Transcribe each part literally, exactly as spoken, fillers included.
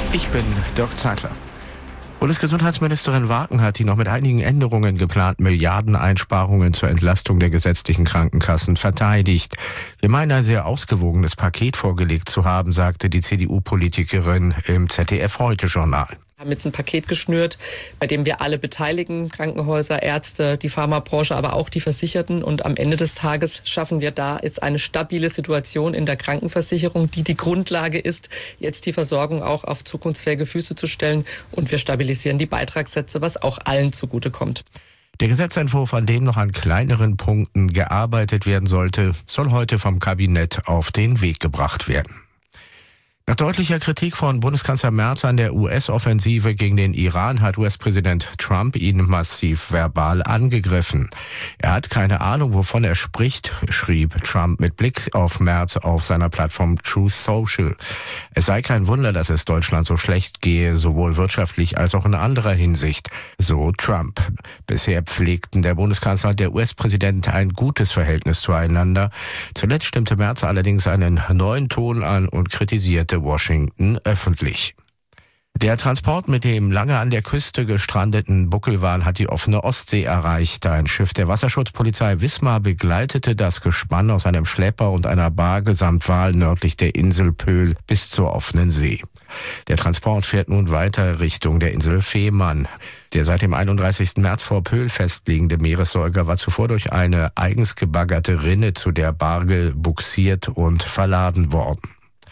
Ich bin Dirk Zeitler. Bundesgesundheitsministerin Waken hat die noch mit einigen Änderungen geplanten Milliardeneinsparungen zur Entlastung der gesetzlichen Krankenkassen verteidigt. Wir meinen, ein sehr ausgewogenes Paket vorgelegt zu haben, sagte die C D U-Politikerin im Z D F-Heute-Journal. Wir haben jetzt ein Paket geschnürt, bei dem wir alle beteiligen, Krankenhäuser, Ärzte, die Pharmabranche, aber auch die Versicherten. Und am Ende des Tages schaffen wir da jetzt eine stabile Situation in der Krankenversicherung, die die Grundlage ist, jetzt die Versorgung auch auf zukunftsfähige Füße zu stellen. Und wir stabilisieren die Beitragssätze, was auch allen zugutekommt. Der Gesetzentwurf, an dem noch an kleineren Punkten gearbeitet werden sollte, soll heute vom Kabinett auf den Weg gebracht werden. Nach deutlicher Kritik von Bundeskanzler Merz an der U S-Offensive gegen den Iran hat U S-Präsident Trump ihn massiv verbal angegriffen. Er hat keine Ahnung, wovon er spricht, schrieb Trump mit Blick auf Merz auf seiner Plattform Truth Social. Es sei kein Wunder, dass es Deutschland so schlecht gehe, sowohl wirtschaftlich als auch in anderer Hinsicht, so Trump. Bisher pflegten der Bundeskanzler und der U S-Präsident ein gutes Verhältnis zueinander. Zuletzt stimmte Merz allerdings einen neuen Ton an und kritisierte Washington öffentlich. Der Transport mit dem lange an der Küste gestrandeten Buckelwal hat die offene Ostsee erreicht. Ein Schiff der Wasserschutzpolizei Wismar begleitete das Gespann aus einem Schlepper und einer Barge samt Wal nördlich der Insel Pöhl bis zur offenen See. Der Transport fährt nun weiter Richtung der Insel Fehmarn. Der seit dem einunddreißigsten März vor Pöhl festliegende Meeressäuger war zuvor durch eine eigens gebaggerte Rinne zu der Barge bugsiert und verladen worden.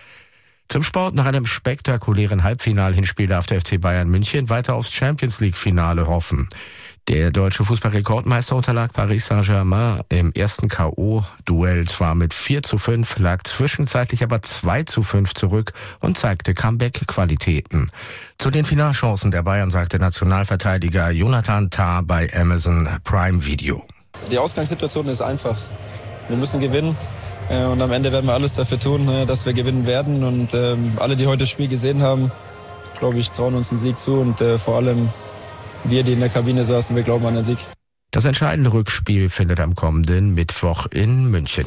Zum Sport: Nach einem spektakulären Halbfinal-Hinspiel darf der F C Bayern München weiter aufs Champions-League-Finale hoffen. Der deutsche Fußballrekordmeister unterlag Paris Saint-Germain im ersten K O-Duell zwar mit vier zu fünf, lag zwischenzeitlich aber zwei zu fünf zurück und zeigte Comeback-Qualitäten. Zu den Finalchancen der Bayern sagte Nationalverteidiger Jonathan Tah bei Amazon Prime Video. Die Ausgangssituation ist einfach. Wir müssen gewinnen. Und am Ende werden wir alles dafür tun, dass wir gewinnen werden. Und alle, die heute das Spiel gesehen haben, glaube ich, trauen uns einen Sieg zu. Und vor allem wir, die in der Kabine saßen, wir glauben an den Sieg. Das entscheidende Rückspiel findet am kommenden Mittwoch in München